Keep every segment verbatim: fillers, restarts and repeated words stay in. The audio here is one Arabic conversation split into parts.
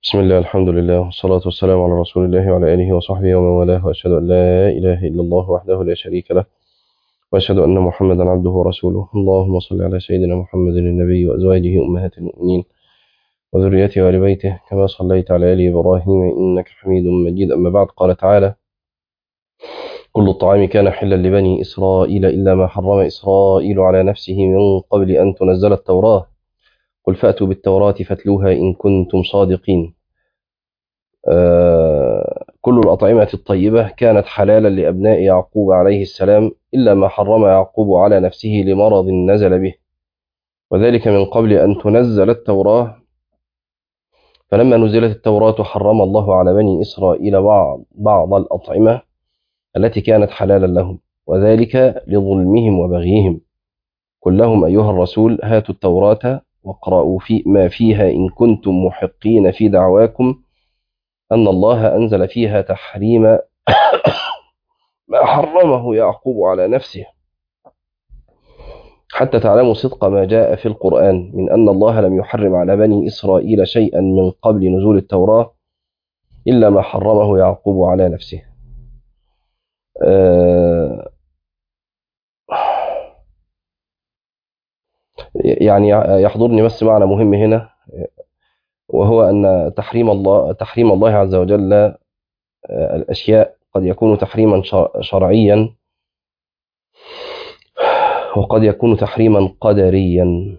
بسم الله، الحمد لله، والصلاة والسلام على رسول الله وعلى آله وصحبه ومن والاه، وأشهد أن لا إله إلا الله وحده لا شريك له، وأشهد أن محمدا عبده ورسوله. اللهم صل على سيدنا محمد النبي وأزواجه أمهات المؤمنين وذريته وآل بيته كما صليت على آل إبراهيم إنك حميد مجيد. أما بعد، قال تعالى: كل الطعام كان حلا لبني إسرائيل إلا ما حرم إسرائيل على نفسه من قبل أن تنزل التوراة، قل فأتوا بالتوراة فاتلوها إن كنتم صادقين. آه، كل الأطعمة الطيبة كانت حلالا لأبناء يعقوب عليه السلام إلا ما حرم يعقوب على نفسه لمرض نزل به، وذلك من قبل أن تنزل التوراة. فلما نزلت التوراة حرم الله على بني إسرائيل بعض, بعض الأطعمة التي كانت حلالا لهم، وذلك لظلمهم وبغيهم. قل لهم أيها الرسول هاتوا التوراة واقرأوا في ما فيها إن كنتم محقين في دعواكم أن الله أنزل فيها تحريم ما حرمه يعقوب على نفسه، حتى تعلموا صدق ما جاء في القرآن من أن الله لم يحرم على بني إسرائيل شيئا من قبل نزول التوراة إلا ما حرمه يعقوب على نفسه. آه يعني يحضرني بس معنى مهم هنا، وهو أن تحريم الله تحريم الله عز وجل آه الأشياء قد يكون تحريما شرعيا، وقد يكون تحريما قدريا.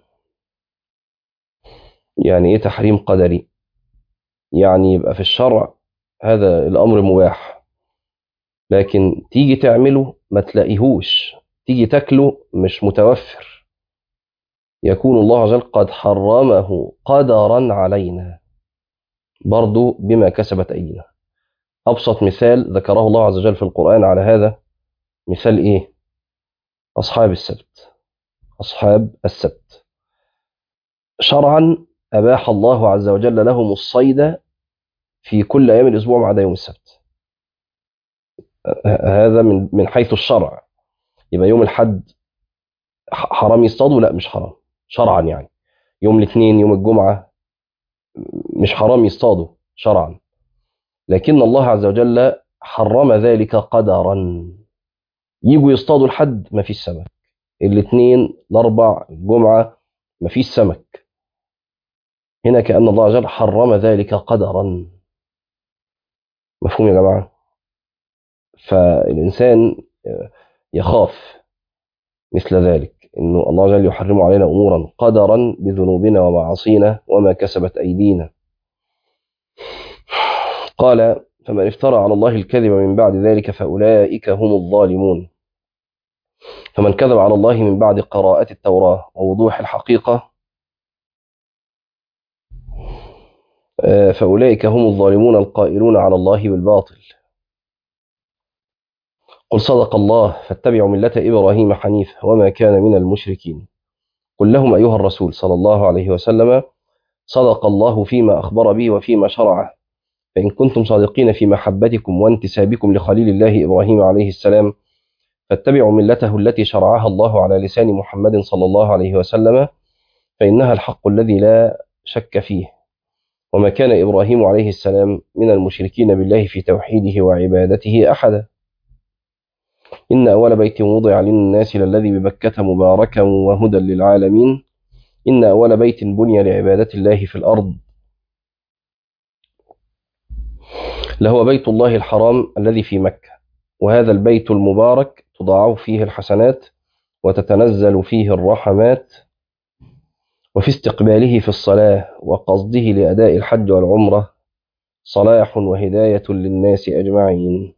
يعني إيه تحريم قدري؟ يعني يبقى في الشرع هذا الأمر مباح، لكن تيجي تعمله ما تلاقيهوش، تيجي تاكله مش متوفر، يكون الله عز وجل قد حرمه قدرا علينا برضو بما كسبت أيدينا. أبسط مثال ذكره الله عز وجل في القرآن على هذا مثال إيه؟ أصحاب السبت. أصحاب السبت شرعا أباح الله عز وجل لهم الصيد في كل أيام الأسبوع ما عدا يوم السبت. هذا من من حيث الشرع. يبقى يوم الحد حرام يصطادوا؟ لا، مش حرام شرعا. يعني يوم الاثنين يوم الجمعة مش حرام يصطادوا شرعا، لكن الله عز وجل حرم ذلك قدرا. يجوا يصطادوا الحد ما فيش سمك، الاثنين الاربع الجمعة ما فيش سمك. هنا كأن الله عز وجل حرم ذلك قدرا. مفهوم يا جماعة؟ فالإنسان يخاف مثل ذلك، إنه الله عز وجل يحرم علينا أمورا قدرا بذنوبنا ومعاصينا وما كسبت أيدينا. قال: فمن افترى على الله الكذب من بعد ذلك فأولئك هم الظالمون. فمن كذب على الله من بعد قراءة التوراة ووضوح الحقيقة فأولئك هم الظالمون القائلون على الله بالباطل. قل صدق الله فاتبعوا ملة إبراهيم حنيفا وما كان من المشركين. قل لهم أيها الرسول صلى الله عليه وسلم صدق الله فيما أخبر به وفيما شرعه، فإن كنتم صادقين في محبتكم وانتسابكم لخليل الله إبراهيم عليه السلام فاتبعوا ملته التي شرعها الله على لسان محمد صلى الله عليه وسلم، فإنها الحق الذي لا شك فيه. وما كان إبراهيم عليه السلام من المشركين بالله في توحيده وعبادته أحدا. إن أول بيت وضع للناس للذي ببكة مباركا وهدى للعالمين. إن أول بيت بني لعبادة الله في الأرض لهو بيت الله الحرام الذي في مكة، وهذا البيت المبارك تضاعف فيه الحسنات وتتنزل فيه الرحمات، وفي استقباله في الصلاة وقصده لأداء الحج والعمرة صلاح وهداية للناس أجمعين.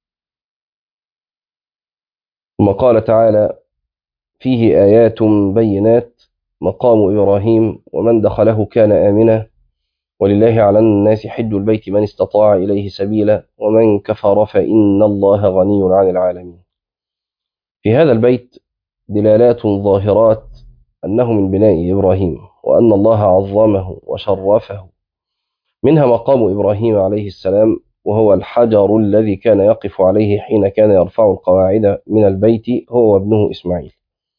ثم قال تعالى: فيه آيات بينات مقام إبراهيم ومن دخله كان آمنا ولله على الناس حج البيت من استطاع إليه سبيلا ومن كفر فإن الله غني عن العالمين. في هذا البيت دلالات ظاهرات أنه من بناء إبراهيم وأن الله عظمه وشرفه، منها مقام إبراهيم عليه السلام وهو الحجر الذي كان يقف عليه حين كان يرفع القواعد من البيت هو وابنه إسماعيل.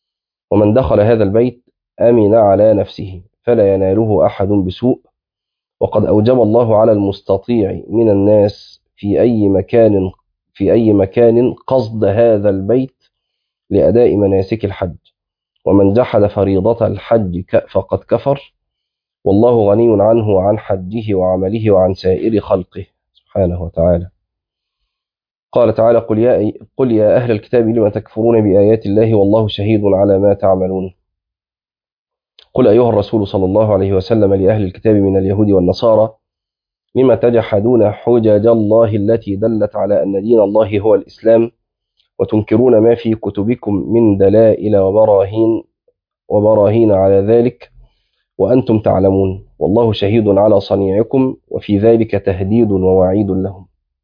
ومن دخل هذا البيت أمن على نفسه فلا يناله أحد بسوء، وقد أوجب الله على المستطيع من الناس في أي مكان في أي مكان قصد هذا البيت لأداء مناسك الحج، ومن جحد فريضة الحج فقد كفر، والله غني عنه وعن حجه وعمله وعن سائر خلقه سبحانه وتعالى. قال تعالى: قل يا, قل يا أهل الكتاب لم تكفرون بآيات الله والله شهيد على ما تعملون. قل أيها الرسول صلى الله عليه وسلم لأهل الكتاب من اليهود والنصارى: لم تجحدون حجج الله التي دلت على أن دين الله هو الإسلام، وتنكرون ما في كتبكم من دلائل وبراهين وبراهين على ذلك وأنتم تعلمون، والله شهيد على صنيعكم، وفي ذلك تهديد ووعيد لهم.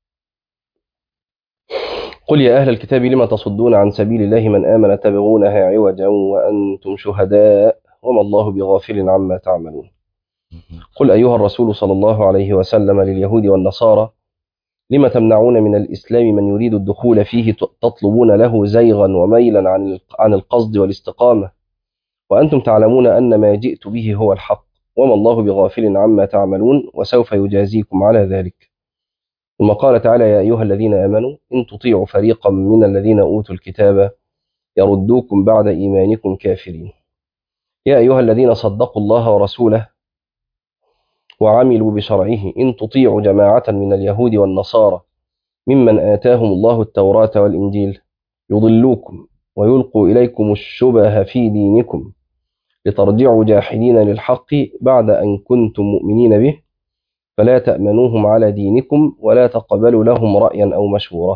قل يا أهل الكتاب لم تصدون عن سبيل الله من آمن تبغونها عوجا وأنتم شهداء وما الله بغافل عما تعملون. قل أيها الرسول صلى الله عليه وسلم لليهود والنصارى: لم تمنعون من الإسلام من يريد الدخول فيه تطلبون له زيغا وميلا عن القصد والاستقامة، وأنتم تعلمون أن ما جئت به هو الحق، وما الله بغافل عما تعملون، وسوف يجازيكم على ذلك. ثم قال تعالى: يا أيها الذين آمنوا إن تطيعوا فريقا من الذين أوتوا الكتاب يردوكم بعد إيمانكم كافرين. يا أيها الذين صدقوا الله ورسوله وعملوا بشرعه إن تطيعوا جماعة من اليهود والنصارى ممن آتاهم الله التوراة والإنجيل يضلوكم ويلقوا إليكم الشبه في دينكم لترجعوا جاحدين للحق بعد أن كنتم مؤمنين به، فلا تأمنوهم على دينكم ولا تقبلوا لهم رأيا أو مشورة.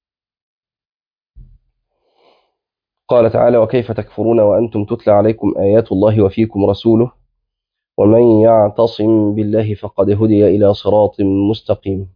قال تعالى: وكيف تكفرون وأنتم تتلى عليكم آيات الله وفيكم رسوله ومن يعتصم بالله فقد هدي إلى صراط مستقيم.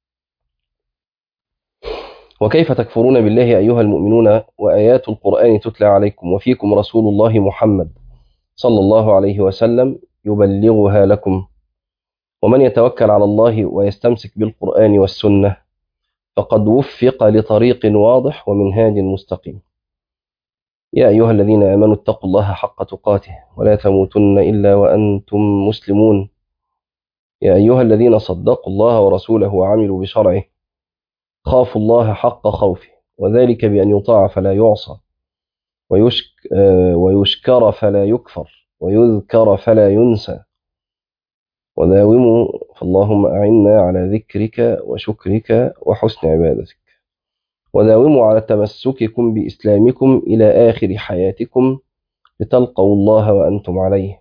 وكيف تكفرون بالله أيها المؤمنون وآيات القرآن تتلى عليكم وفيكم رسول الله محمد صلى الله عليه وسلم يبلغها لكم، ومن يتوكل على الله ويستمسك بالقرآن والسنة فقد وفق لطريق واضح ومنهاج مستقيم. يا أيها الذين آمنوا اتقوا الله حق تقاته ولا تموتن إلا وأنتم مسلمون. يا أيها الذين صدقوا الله ورسوله وعملوا بشرعه خافوا الله حق خوفه، وذلك بأن يطاع فلا يعصى، ويشك ويشكر فلا يكفر، ويذكر فلا ينسى، وداوموا فاللهم أعنا على ذكرك وشكرك وحسن عبادتك، وداوموا على تمسككم بإسلامكم إلى آخر حياتكم لتلقوا الله وأنتم عليه.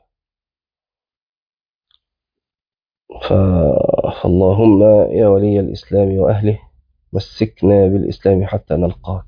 فاللهم يا ولي الإسلام وأهله مسكنا بالإسلام حتى نلقاك.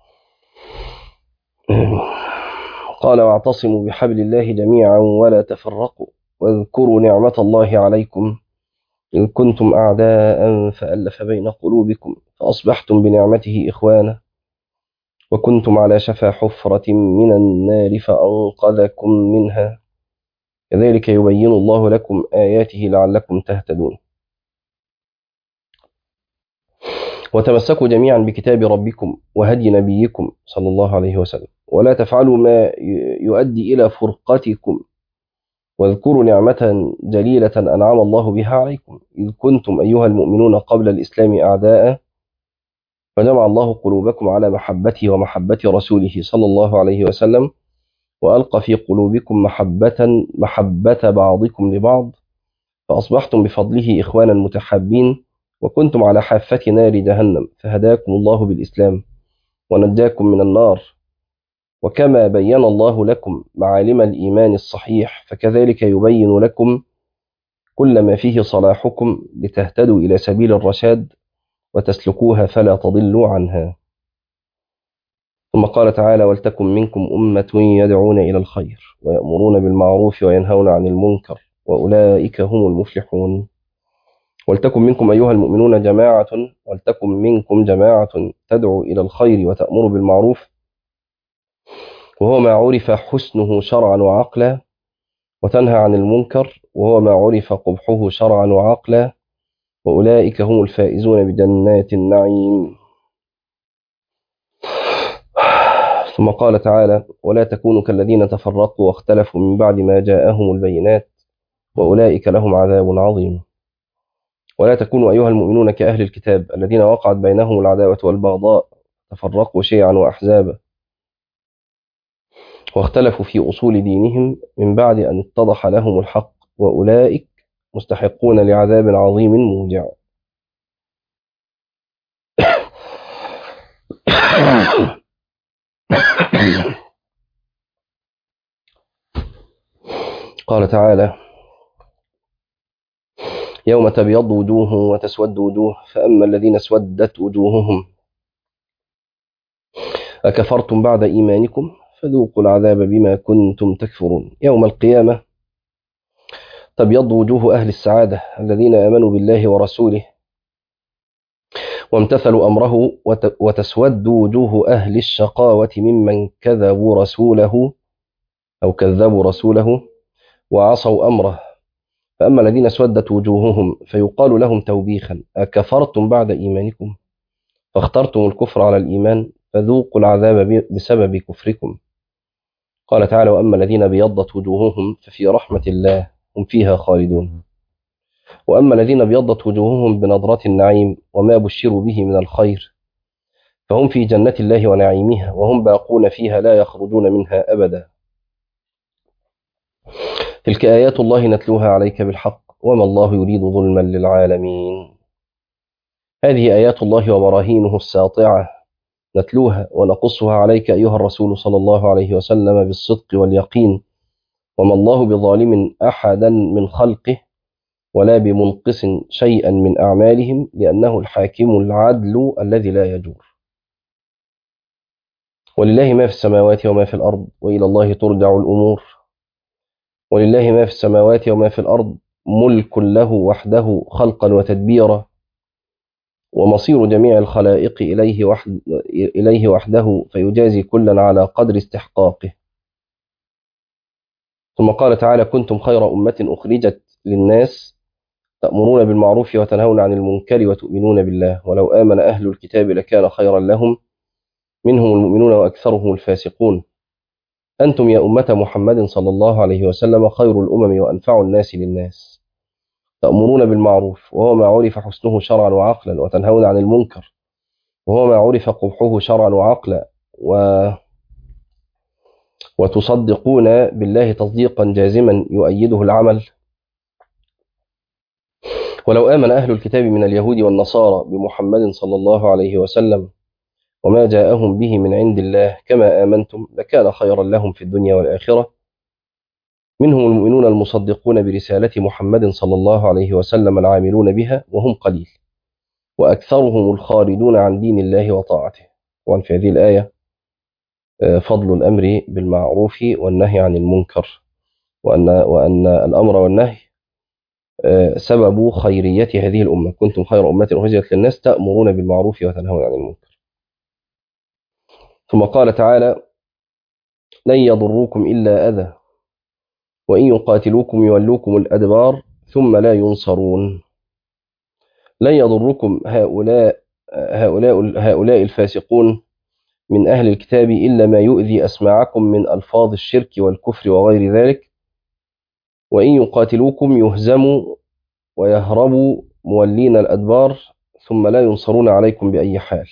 قال: واعتصموا بحبل الله جميعا ولا تفرقوا واذكروا نعمة الله عليكم إن كنتم أعداء فألف بين قلوبكم فأصبحتم بنعمته إخوانا وكنتم على شفا حفرة من النار فأنقذكم منها، كذلك يبين الله لكم آياته لعلكم تهتدون. وتمسكوا جميعا بكتاب ربكم وهدي نبيكم صلى الله عليه وسلم ولا تفعلوا ما يؤدي إلى فرقتكم، واذكروا نعمة جليلة أنعم الله بها عليكم إذ كنتم أيها المؤمنون قبل الإسلام أعداء فجمع الله قلوبكم على محبته ومحبة رسوله صلى الله عليه وسلم، وألقى في قلوبكم محبة محبة بعضكم لبعض فأصبحتم بفضله إخوانا متحابين، وكنتم على حافة نار جهنم فهداكم الله بالإسلام ونجاكم من النار. وكما بين الله لكم معالم الإيمان الصحيح فكذلك يبين لكم كل ما فيه صلاحكم لتهتدوا إلى سبيل الرشاد وتسلكوها فلا تضلوا عنها. ثم قال تعالى: ولتكن منكم أمة يدعون إلى الخير ويأمرون بالمعروف وينهون عن المنكر وأولئك هم المفلحون. ولتكن منكم أيها المؤمنون جماعة ولتكن منكم جماعة تدعو إلى الخير وتأمر بالمعروف، وهو ما عرف حسنه شرعا وعقلا، وتنهى عن المنكر وهو ما عرف قبحه شرعا وعقلا، وأولئك هم الفائزون بجنات النعيم. ثم قال تعالى: ولا تكونوا كالذين تفرقوا واختلفوا من بعد ما جاءهم البينات وأولئك لهم عذاب عظيم. ولا تكونوا أيها المؤمنون كأهل الكتاب الذين وقعت بينهم العداوة والبغضاء تفرقوا شيعا وأحزابا واختلفوا في أصول دينهم من بعد أن اتضح لهم الحق وأولئك مستحقون لعذاب عظيم موجع. قال تعالى: يوم تبيض وجوه وتسود وجوه فأما الذين اسودت وجوههم أكفرتم بعد إيمانكم فذوقوا العذاب بما كنتم تكفرون. يوم القيامة تبيض وجوه أهل السعادة الذين آمنوا بالله ورسوله وامتثلوا أمره، وتسود وجوه أهل الشقاوة ممن كذبوا رسوله أو كذبوا رسوله وعصوا أمره. فأما الذين اسودت وجوههم فيقال لهم توبيخا: أكفرتم بعد إيمانكم فاخترتم الكفر على الإيمان فذوقوا العذاب بسبب كفركم. قال تعالى: وأما الذين بيضت وجوههم ففي رحمة الله هم فيها خالدون. وأما الذين بيضت وجوههم بنظرة النعيم وما بشروا به من الخير فهم في جنة الله ونعيمها وهم باقون فيها لا يخرجون منها أبدا. تلك آيات الله نتلوها عليك بالحق وما الله يريد ظلما للعالمين. هذه آيات الله وبراهينه الساطعة نتلوها ونقصها عليك أيها الرسول صلى الله عليه وسلم بالصدق واليقين، وما الله بظالم أحدا من خلقه ولا بمنقص شيئا من أعمالهم لأنه الحاكم العدل الذي لا يجور. ولله ما في السماوات وما في الأرض وإلى الله ترجع الأمور. ولله ما في السماوات وما في الأرض ملك له وحده خلقا وتدبيرا، ومصير جميع الخلائق إليه, وحد إليه وحده فيجازي كلا على قدر استحقاقه. ثم قال تعالى: كنتم خير أمة أخرجت للناس تأمرون بالمعروف وتنهون عن المنكر وتؤمنون بالله ولو آمن أهل الكتاب لكان خيرا لهم منهم المؤمنون وأكثرهم الفاسقون. أنتم يا أمة محمد صلى الله عليه وسلم خير الأمم وأنفع الناس للناس، تأمرون بالمعروف وهو ما عرف حسنه شرعا وعقلا، وتنهون عن المنكر وهو ما عرف قبحه شرعا وعقلا، و... وتصدقون بالله تصديقا جازما يؤيده العمل. ولو آمن أهل الكتاب من اليهود والنصارى بمحمد صلى الله عليه وسلم وما جاءهم به من عند الله كما آمنتم لكان خيرا لهم في الدنيا والآخرة. منهم المؤمنون المصدقون برسالة محمد صلى الله عليه وسلم العاملون بها وهم قليل، وأكثرهم الخارجون عن دين الله وطاعته. وفي هذه الآية فضل الأمر بالمعروف والنهي عن المنكر، وأن, وأن الأمر والنهي سبب خيرية هذه الأمة. كنتم خير أمة أخرجت للناس تأمرون بالمعروف وتنهون عن المنكر. ثم قال تعالى: لن يضروكم إلا أذى وإن يقاتلوكم يولوكم الأدبار ثم لا ينصرون. لن يضركم هؤلاء هؤلاء هؤلاء الفاسقون من أهل الكتاب إلا ما يؤذي أسماعكم من ألفاظ الشرك والكفر وغير ذلك، وإن يقاتلوكم يهزموا ويهربوا مولين الأدبار ثم لا ينصرون عليكم بأي حال.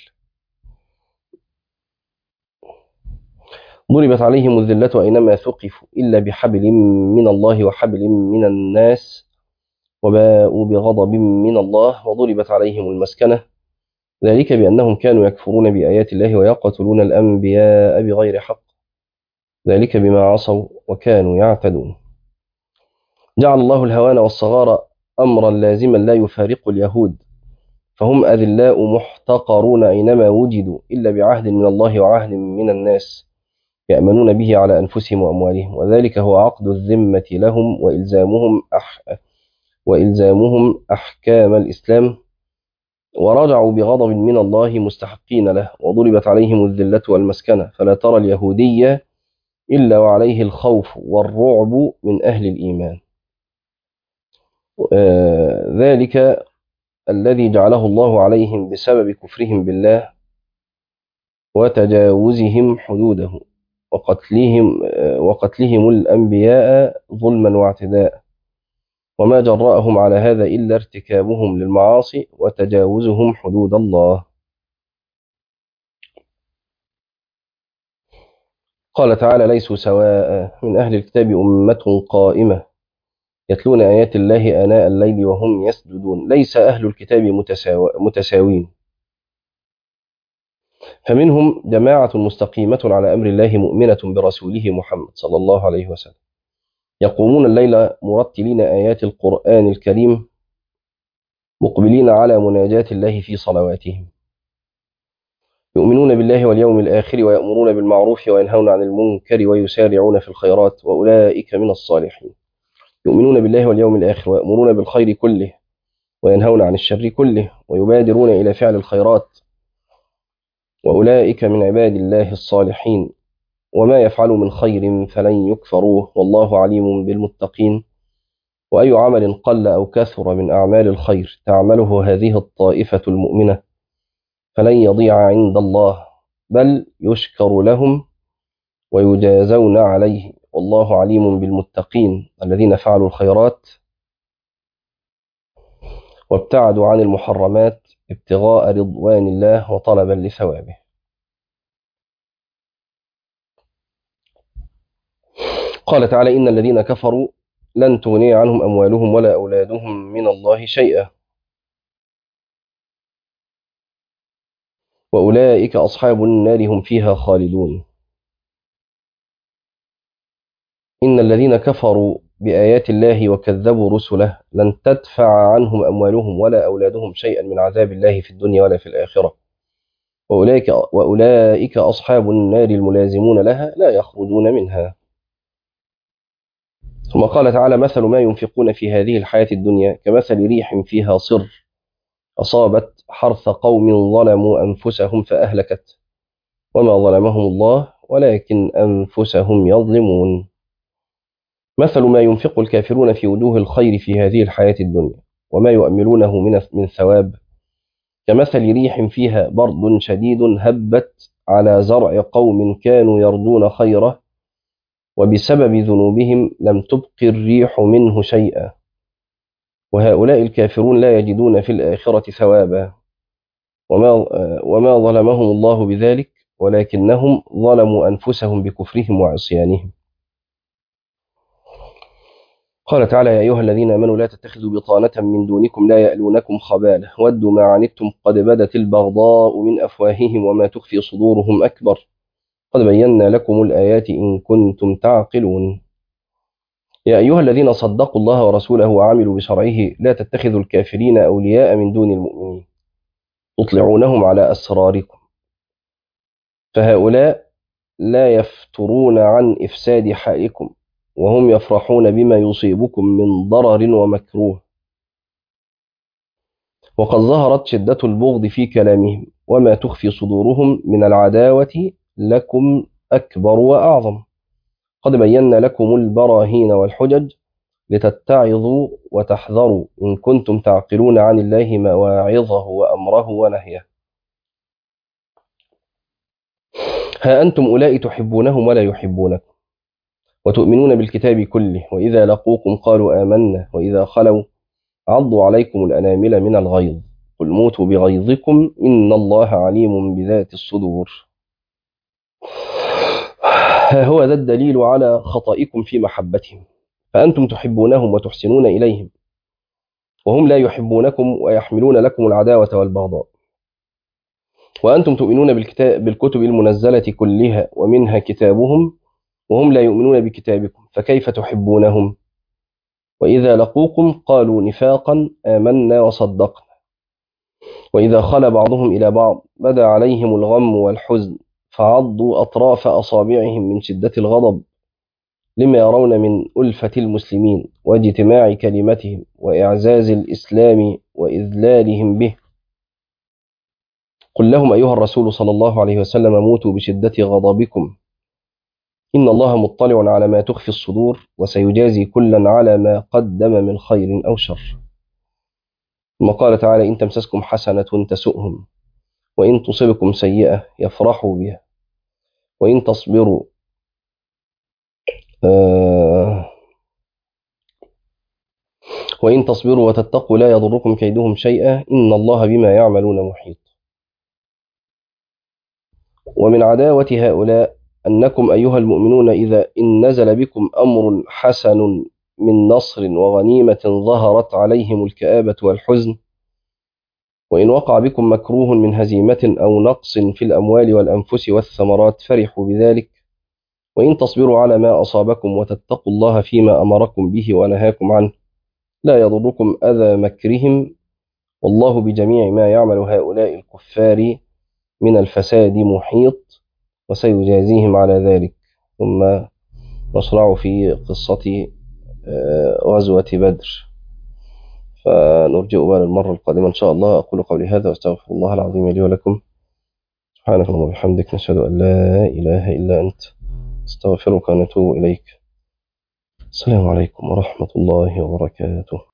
ضربت عليهم الذلة أينما ثقفوا إلا بحبل من الله وحبل من الناس وباءوا بغضب من الله وضربت عليهم المسكنة ذلك بأنهم كانوا يكفرون بآيات الله ويقتلون الأنبياء بغير حق ذلك بما عصوا وكانوا يعتدون. جعل الله الهوان والصغار أمرا لازما لا يفارق اليهود، فهم أذلاء محتقرون أينما وجدوا إلا بعهد من الله وعهد من الناس يأمنون به على أنفسهم وأموالهم، وذلك هو عقد الذمة لهم وإلزامهم أح وإلزامهم أحكام الإسلام، ورجعوا بغضب من الله مستحقين له، وضربت عليهم الذلة والمسكنة، فلا ترى اليهودية إلا وعليه الخوف والرعب من أهل الإيمان. آه ذلك الذي جعله الله عليهم بسبب كفرهم بالله وتجاوزهم حدوده وقتلهم, آه وقتلهم الأنبياء ظلما واعتداء، وما جرأهم على هذا إلا ارتكابهم للمعاصي وتجاوزهم حدود الله. قال تعالى: ليسوا سواء من أهل الكتاب أمة قائمة يتلون آيات الله آناء الليل وهم يسجدون. ليس أهل الكتاب متساوين، فمنهم جماعة مستقيمة على أمر الله مؤمنة برسوله محمد صلى الله عليه وسلم، يقومون الليل مرتلين آيات القرآن الكريم مقبلين على مناجاة الله في صلواتهم، يؤمنون بالله واليوم الآخر ويأمرون بالمعروف وينهون عن المنكر ويسارعون في الخيرات وأولئك من الصالحين. يؤمنون بالله واليوم الآخر ويأمرون بالخير كله وينهون عن الشر كله ويبادرون إلى فعل الخيرات وأولئك من عباد الله الصالحين. وما يفعلوا من خير فلن يكفروه والله عليم بالمتقين. وأي عمل قل أو كثر من أعمال الخير تعمله هذه الطائفة المؤمنة فلن يضيع عند الله، بل يشكر لهم ويجازون عليه، والله عليم بالمتقين الذين فعلوا الخيرات وابتعدوا عن المحرمات ابتغاء رضوان الله وطلبا لثوابه. قال تعالى: إن الذين كفروا لن تغني عنهم أموالهم ولا أولادهم من الله شيئا وأولئك أصحاب النار هم فيها خالدون. إن الذين كفروا بآيات الله وكذبوا رسله لن تدفع عنهم أموالهم ولا أولادهم شيئا من عذاب الله في الدنيا ولا في الآخرة وأولئك, وأولئك أصحاب النار الملازمون لها لا يخرجون منها. ثم قال تعالى: مثل ما ينفقون في هذه الحياة الدنيا كمثل ريح فيها صر أصابت حرث قوم ظلموا أنفسهم فأهلكت وما ظلمهم الله ولكن أنفسهم يظلمون. مثل ما ينفق الكافرون في وجوه الخير في هذه الحياة الدنيا وما يؤملونه من من ثواب كمثل ريح فيها برد شديد هبت على زرع قوم كانوا يرجون خيره وبسبب ذنوبهم لم تبق الريح منه شيئا وهؤلاء الكافرون لا يجدون في الآخرة ثوابا وما, وما ظلمهم الله بذلك ولكنهم ظلموا أنفسهم بكفرهم وعصيانهم. قال تعالى: يا أيها الذين آمنوا لا تتخذوا بطانة من دونكم لا يألونكم خبالا ودوا ما عنتم قد بدت البغضاء من أفواههم وما تخفي صدورهم أكبر قد بينا لكم الآيات إن كنتم تعقلون. يا أيها الذين صدقوا الله ورسوله وعملوا بشرعه لا تتخذوا الكافرين أولياء من دون المؤمنين تطلعونهم على أسراركم فهؤلاء لا يفترون عن إفساد حالكم وهم يفرحون بما يصيبكم من ضرر ومكروه وقد ظهرت شدة البغض في كلامهم وما تخفي صدورهم من العداوة لكم أكبر وأعظم قد بينا لكم البراهين والحجج لتتعظوا وتحذروا إن كنتم تعقلون عن الله مواعظه وأمره ونهيه. ها أنتم أولئك تحبونهم ولا يحبونكم وتؤمنون بالكتاب كله وإذا لقوكم قالوا آمنا وإذا خلوا عضوا عليكم الأنامل من الغيظ قل موتوا بغيظكم إن الله عليم بذات الصدور. ها هو ذا الدليل على خطئكم في محبتهم فأنتم تحبونهم وتحسنون إليهم وهم لا يحبونكم ويحملون لكم العداوة والبغضاء وأنتم تؤمنون بالكتاب بالكتب المنزلة كلها ومنها كتابهم وهم لا يؤمنون بكتابكم فكيف تحبونهم وإذا لقوكم قالوا نفاقا آمنا وصدقنا وإذا خل بعضهم إلى بعض بدا عليهم الغم والحزن فعضوا أطراف أصابعهم من شدة الغضب لما يرون من ألفة المسلمين واجتماع كلمتهم وإعزاز الإسلام وإذلالهم به. قل لهم أيها الرسول صلى الله عليه وسلم موتوا بشدة غضبكم إن الله مطلع على ما تخفي الصدور وسيجازي كلا على ما قدم من خير أو شر. ثم قال تعالى: إن تمسسكم حسنة تسؤهم وإن تصبكم سيئة يفرحوا بها وإن تصبروا آه وإن تصبروا وتتقوا لا يضركم كيدهم شيئا إن الله بما يعملون محيط. ومن عداوة هؤلاء أنكم أيها المؤمنون إذا إن نزل بكم أمر حسن من نصر وغنيمة ظهرت عليهم الكآبة والحزن، وإن وقع بكم مكروه من هزيمة أو نقص في الأموال والأنفس والثمرات فرحوا بذلك، وإن تصبروا على ما أصابكم وتتقوا الله فيما أمركم به ونهاكم عنه لا يضركم أذى مكرهم، والله بجميع ما يعمل هؤلاء الكفار من الفساد محيط، وسيجازيهم على ذلك. ثم نشرع في قصة غزوة بدر، فنرجئ بها المرة القادمة إن شاء الله. أقول قولي هذا وأستغفر الله العظيم لي ولكم. سبحانك اللهم وبحمدك، نشهد أن لا إله إلا أنت، استغفرك ونتوب إليك. السلام عليكم ورحمة الله وبركاته.